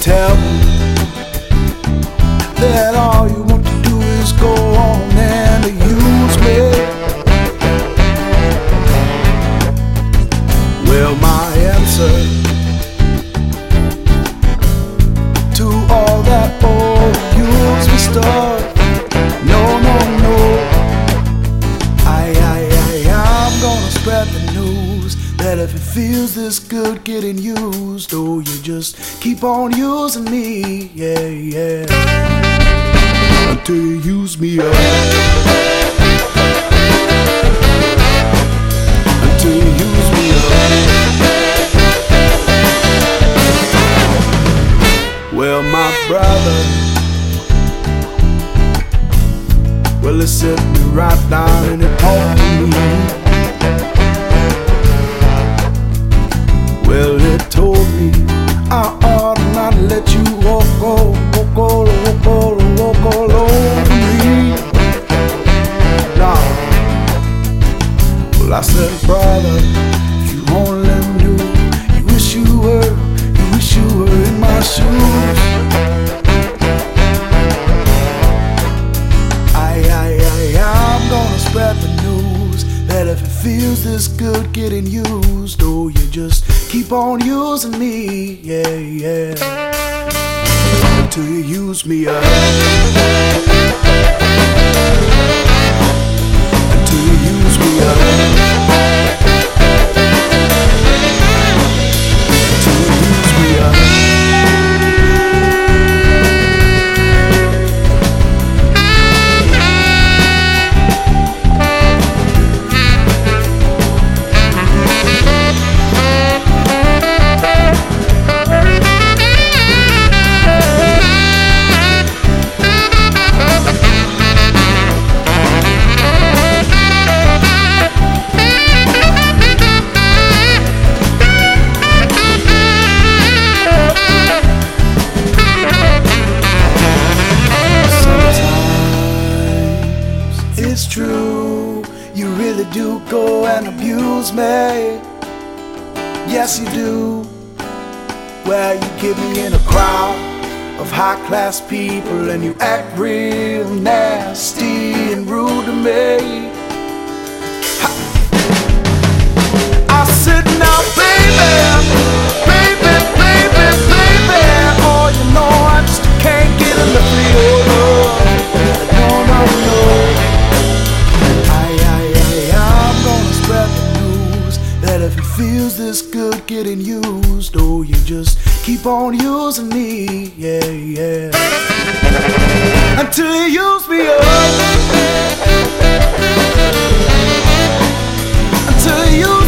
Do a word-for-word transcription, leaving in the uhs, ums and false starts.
tell me that all you want to do is go on and use me. Well, my answer to all that old use me stuff, no, no, no. I, I, I, I'm gonna spread the news that if it feels this good getting used, oh, you just keep on using me, yeah, yeah, until you use me up, until you use me up. Well, my brother, well, he set me right down and he talked to me. Well, he told me I ought not let you walk all, walk all, walk all, walk all over me. Nah. Well, I said, brother, if you only knew, you wish you were, you wish you were in my shoes. I, I, I, I'm gonna spread the news that if it feels this good getting used, oh, you just keep on using me, yeah, yeah, until you use me up, until you use me up, until you use me up. It's true, you really do go and abuse me. Yes, you do. Well, you get me in a crowd of high-class people and you act real nasty and rude to me. Ha. I said, now, baby, baby, baby, baby, oh, you know I just can't get enough of your love. No, no, no. If it feels this good getting used, oh, you just keep on using me, yeah, yeah, until you use me up, until you